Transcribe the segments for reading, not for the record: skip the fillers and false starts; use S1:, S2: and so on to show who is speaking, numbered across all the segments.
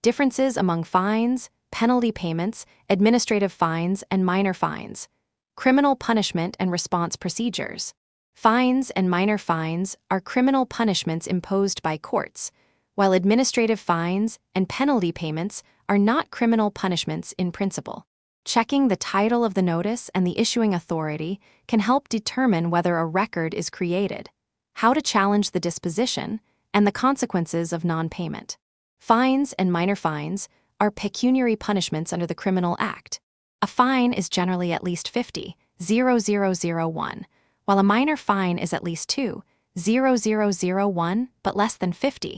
S1: Differences among fines, penalty payments, administrative fines, and minor fines. Criminal punishment and response procedures. Fines and minor fines are criminal punishments imposed by courts, while administrative fines and penalty payments are not criminal punishments in principle. Checking the title of the notice and the issuing authority can help determine whether a record is created, how to challenge the disposition, and the consequences of non-payment. Fines and minor fines are pecuniary punishments under the Criminal Act. A fine is generally at least $50,001, while a minor fine is at least $2,001 but less than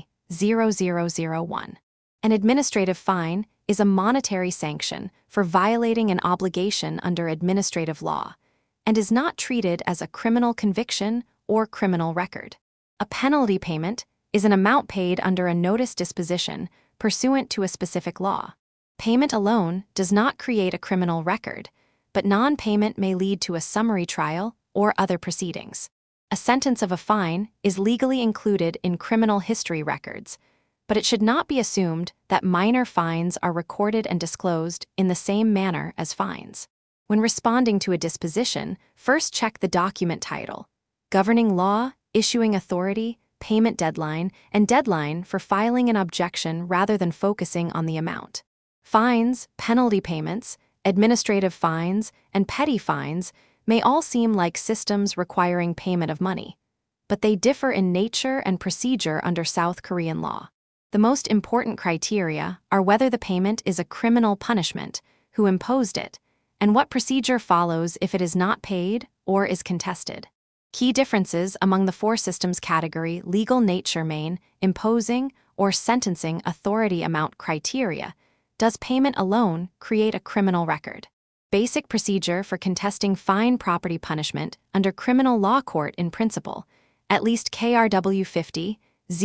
S1: $50,001. An administrative fine is a monetary sanction for violating an obligation under administrative law and is not treated as a criminal conviction or criminal record. A penalty payment is an amount paid under a notice disposition pursuant to a specific law. Payment alone does not create a criminal record, but non-payment may lead to a summary trial or other proceedings. A sentence of a fine is legally included in criminal history records, but it should not be assumed that minor fines are recorded and disclosed in the same manner as fines. When responding to a disposition, first check the document title, governing law, issuing authority, payment deadline, and deadline for filing an objection rather than focusing on the amount. Fines, penalty payments, administrative fines, and petty fines may all seem like systems requiring payment of money, but they differ in nature and procedure under South Korean law. The most important criteria are whether the payment is a criminal punishment, who imposed it, and what procedure follows if it is not paid or is contested. Key differences among the four systems category legal nature main, imposing, or sentencing authority amount criteria. Does payment alone create a criminal record? Basic procedure for contesting fine property punishment under criminal law court in principle, at least KRW 50,000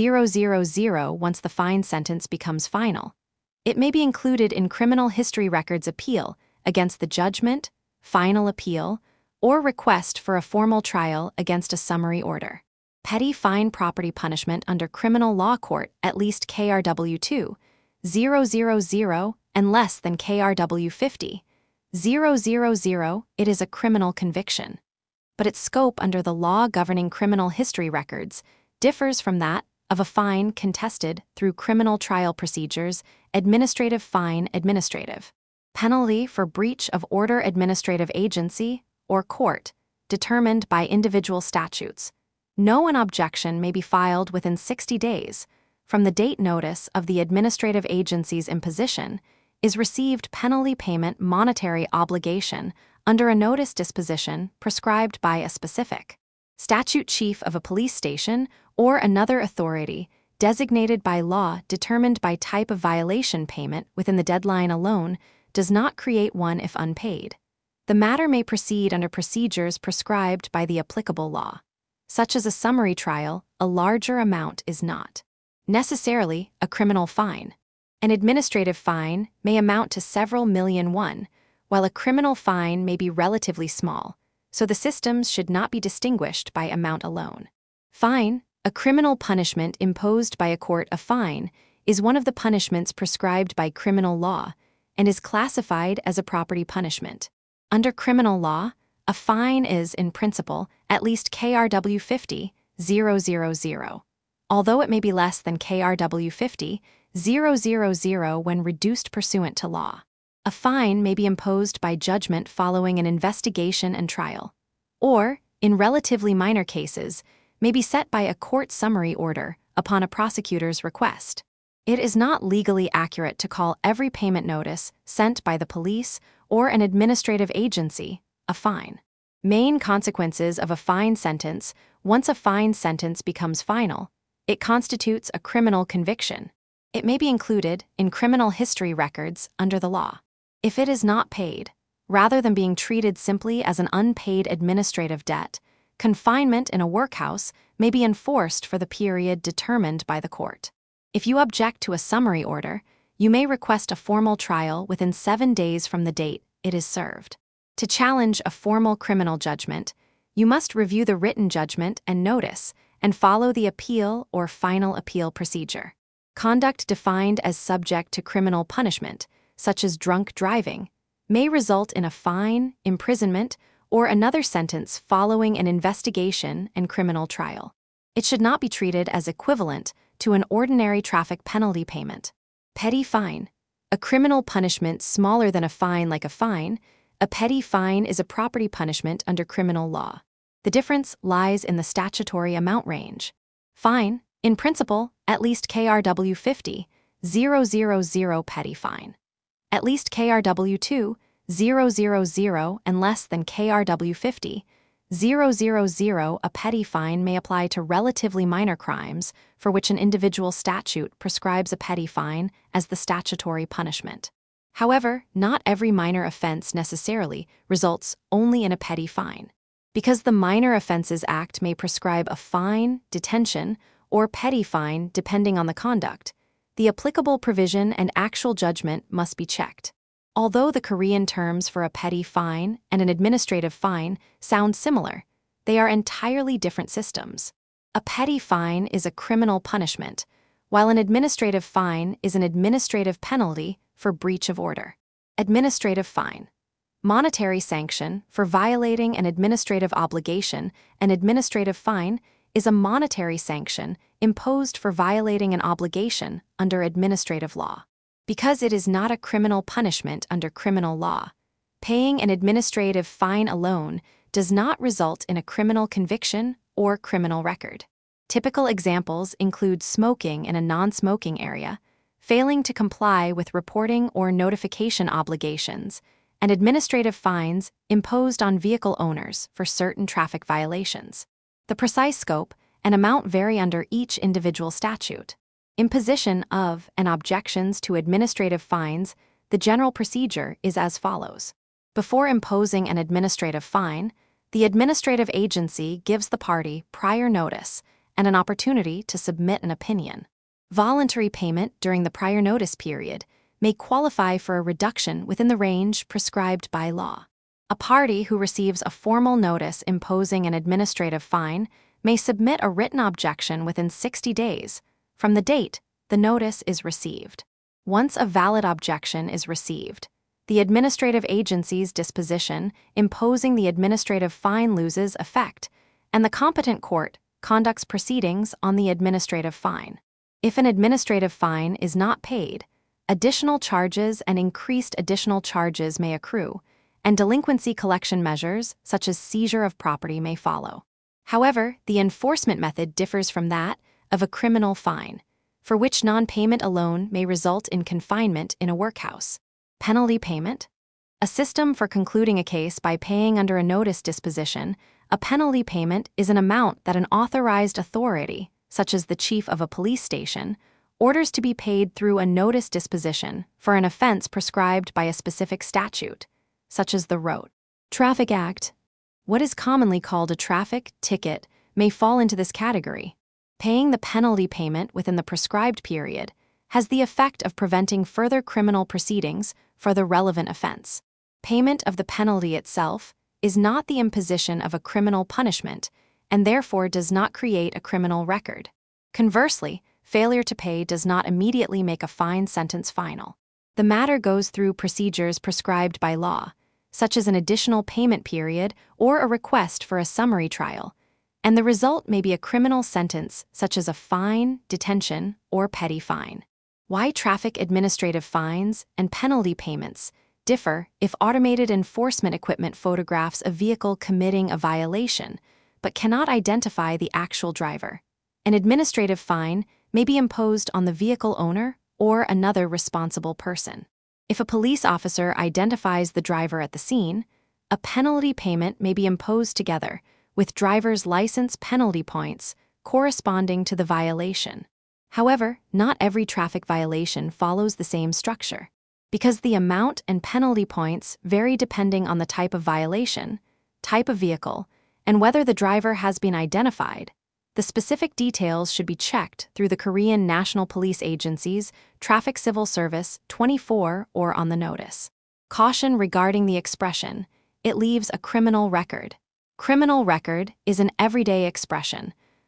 S1: once the fine sentence becomes final. It may be included in criminal history records appeal against the judgment, final appeal, or request for a formal trial against a summary order. Petty fine property punishment under criminal law court at least KRW 2,000 and less than KRW 50,000, it is a criminal conviction. But its scope under the law governing criminal history records differs from that of a fine contested through criminal trial procedures, administrative fine administrative. Penalty for breach of order administrative agency or court, determined by individual statutes. No objection may be filed within 60 days from the date notice of the administrative agency's imposition is received penalty payment monetary obligation under a notice disposition prescribed by a specific statute chief of a police station or another authority designated by law determined by type of violation. Payment within the deadline alone does not create one if unpaid. The matter may proceed under procedures prescribed by the applicable law. Such as a summary trial, a larger amount is not necessarily a criminal fine. An administrative fine may amount to several million won, while a criminal fine may be relatively small, so the systems should not be distinguished by amount alone. Fine, a criminal punishment imposed by a court. A fine is one of the punishments prescribed by criminal law and is classified as a property punishment. Under criminal law, a fine is, in principle, at least KRW 50,000, although it may be less than KRW 50,000 when reduced pursuant to law. A fine may be imposed by judgment following an investigation and trial, or, in relatively minor cases, may be set by a court summary order upon a prosecutor's request. It is not legally accurate to call every payment notice sent by the police or an administrative agency a fine. Main consequences of a fine sentence. Once a fine sentence becomes final, it constitutes a criminal conviction. It may be included in criminal history records under the law. If it is not paid, rather than being treated simply as an unpaid administrative debt, confinement in a workhouse may be enforced for the period determined by the court. If you object to a summary order, you may request a formal trial within 7 days from the date it is served. To challenge a formal criminal judgment, you must review the written judgment and notice and follow the appeal or final appeal procedure. Conduct defined as subject to criminal punishment, such as drunk driving, may result in a fine, imprisonment, or another sentence following an investigation and criminal trial. It should not be treated as equivalent to an ordinary traffic penalty payment. Petty fine. A criminal punishment smaller than a fine like a fine, a petty fine is a property punishment under criminal law. The difference lies in the statutory amount range. Fine, in principle, at least KRW 50,000 petty fine. At least KRW 2,000 and less than KRW 50,000 a petty fine may apply to relatively minor crimes for which an individual statute prescribes a petty fine as the statutory punishment. However, not every minor offense necessarily results only in a petty fine. Because the Minor Offenses Act may prescribe a fine, detention, or petty fine depending on the conduct, the applicable provision and actual judgment must be checked. Although the Korean terms for a petty fine and an administrative fine sound similar, they are entirely different systems. A petty fine is a criminal punishment, while an administrative fine is an administrative penalty for breach of order. Administrative fine. Monetary sanction for violating an administrative obligation. An administrative fine is a monetary sanction imposed for violating an obligation under administrative law. Because it is not a criminal punishment under criminal law, paying an administrative fine alone does not result in a criminal conviction or criminal record. Typical examples include smoking in a non-smoking area, failing to comply with reporting or notification obligations, and administrative fines imposed on vehicle owners for certain traffic violations. The precise scope and amount vary under each individual statute. Imposition of and objections to administrative fines, the general procedure is as follows. Before imposing an administrative fine, the administrative agency gives the party prior notice and an opportunity to submit an opinion. Voluntary payment during the prior notice period may qualify for a reduction within the range prescribed by law. A party who receives a formal notice imposing an administrative fine may submit a written objection within 60 days from the date the notice is received. Once a valid objection is received, the administrative agency's disposition imposing the administrative fine loses effect, and the competent court conducts proceedings on the administrative fine. If an administrative fine is not paid, additional charges and increased additional charges may accrue, and delinquency collection measures such as seizure of property may follow. However, the enforcement method differs from that of a criminal fine, for which non-payment alone may result in confinement in a workhouse. Penalty payment. A system for concluding a case by paying under a notice disposition. A penalty payment is an amount that an authorized authority, such as the chief of a police station, orders to be paid through a notice disposition for an offense prescribed by a specific statute, such as the Road Traffic Act. What is commonly called a traffic ticket may fall into this category. Paying the penalty payment within the prescribed period has the effect of preventing further criminal proceedings for the relevant offense. Payment of the penalty itself is not the imposition of a criminal punishment and therefore does not create a criminal record. Conversely, failure to pay does not immediately make a fine sentence final. The matter goes through procedures prescribed by law, such as an additional payment period or a request for a summary trial, and the result may be a criminal sentence such as a fine, detention, or petty fine. Why traffic administrative fines and penalty payments differ if automated enforcement equipment photographs a vehicle committing a violation but cannot identify the actual driver. An administrative fine may be imposed on the vehicle owner or another responsible person. If a police officer identifies the driver at the scene, a penalty payment may be imposed together with driver's license penalty points corresponding to the violation. However, not every traffic violation follows the same structure. Because the amount and penalty points vary depending on the type of violation, type of vehicle, and whether the driver has been identified, the specific details should be checked through the Korean National Police Agency's Traffic Civil Service 24 or on the notice. Caution regarding the expression, it leaves a criminal record. Criminal record is an everyday expression,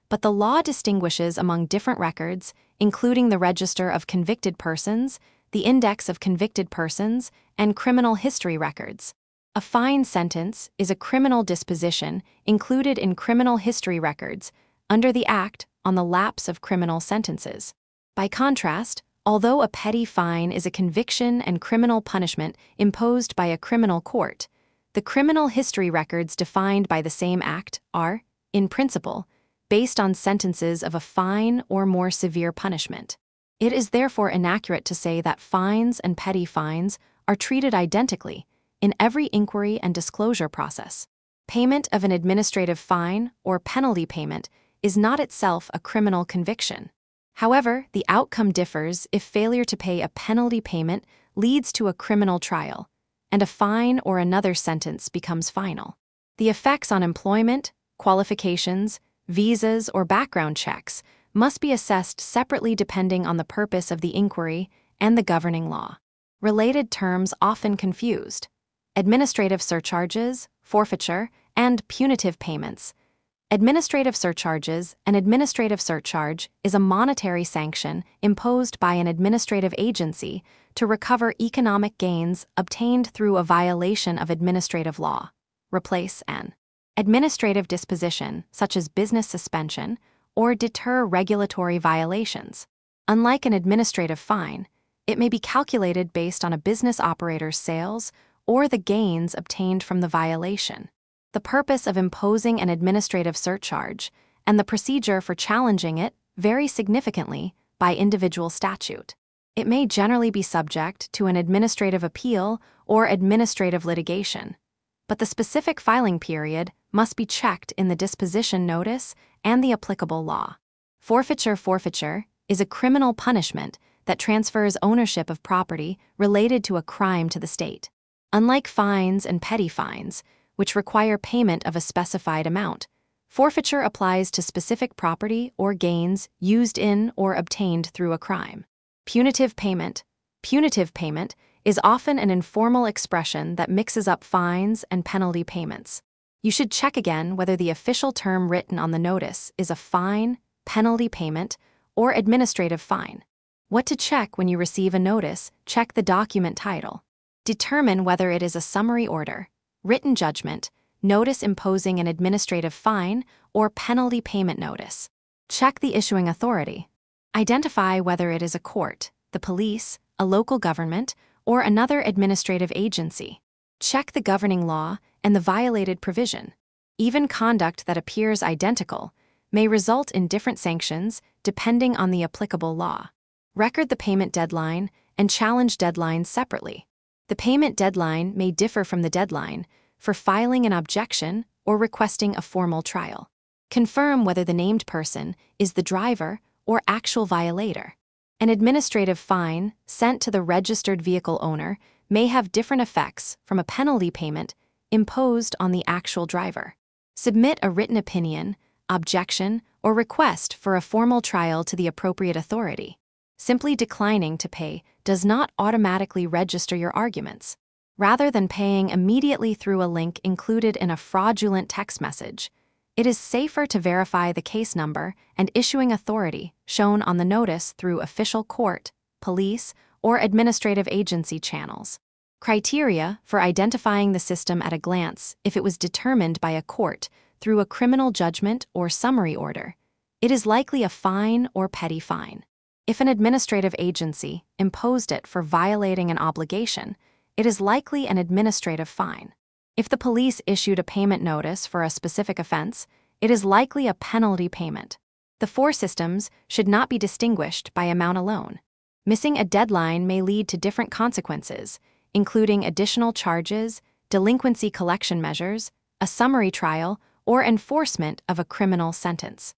S1: but the law distinguishes among different records, including the Register of Convicted Persons, the Index of Convicted Persons, and criminal history records. A fine sentence is a criminal disposition included in criminal history records under the Act on the Lapse of Criminal Sentences. By contrast, although a petty fine is a conviction and criminal punishment imposed by a criminal court, the criminal history records defined by the same Act are, in principle, based on sentences of a fine or more severe punishment. It is therefore inaccurate to say that fines and petty fines are treated identically in every inquiry and disclosure process. Payment of an administrative fine or penalty payment is not itself a criminal conviction. However, the outcome differs if failure to pay a penalty payment leads to a criminal trial, and a fine or another sentence becomes final. The effects on employment, qualifications, visas, or background checks must be assessed separately depending on the purpose of the inquiry and the governing law. Related terms often confused: administrative surcharges, forfeiture, and punitive payments. Administrative surcharges. An administrative surcharge is a monetary sanction imposed by an administrative agency to recover economic gains obtained through a violation of administrative law. Replace an administrative disposition, such as business suspension, or deter regulatory violations. Unlike an administrative fine, it may be calculated based on a business operator's sales or the gains obtained from the violation. The purpose of imposing an administrative surcharge and the procedure for challenging it vary significantly by individual statute. It may generally be subject to an administrative appeal or administrative litigation, but the specific filing period must be checked in the disposition notice and the applicable law. Forfeiture is a criminal punishment that transfers ownership of property related to a crime to the state. Unlike fines and petty fines, which require payment of a specified amount, forfeiture applies to specific property or gains used in or obtained through a crime. Punitive payment. Punitive payment is often an informal expression that mixes up fines and penalty payments. You should check again whether the official term written on the notice is a fine, penalty payment, or administrative fine. What to check when you receive a notice: check the document title. Determine whether it is a summary order, written judgment, notice imposing an administrative fine, or penalty payment notice. Check the issuing authority. Identify whether it is a court, the police, a local government, or another administrative agency. Check the governing law and the violated provision. Even conduct that appears identical may result in different sanctions depending on the applicable law. Record the payment deadline and challenge deadlines separately. The payment deadline may differ from the deadline for filing an objection or requesting a formal trial. Confirm whether the named person is the driver or actual violator. An administrative fine sent to the registered vehicle owner may have different effects from a penalty payment imposed on the actual driver. Submit a written opinion, objection, or request for a formal trial to the appropriate authority. Simply declining to pay does not automatically register your arguments. Rather than paying immediately through a link included in a fraudulent text message, it is safer to verify the case number and issuing authority shown on the notice through official court, police, or administrative agency channels. Criteria for identifying the system at a glance: if it was determined by a court through a criminal judgment or summary order, it is likely a fine or petty fine. If an administrative agency imposed it for violating an obligation, it is likely an administrative fine. If the police issued a payment notice for a specific offense, it is likely a penalty payment. The four systems should not be distinguished by amount alone. Missing a deadline may lead to different consequences, including additional charges, delinquency collection measures, a summary trial, or enforcement of a criminal sentence.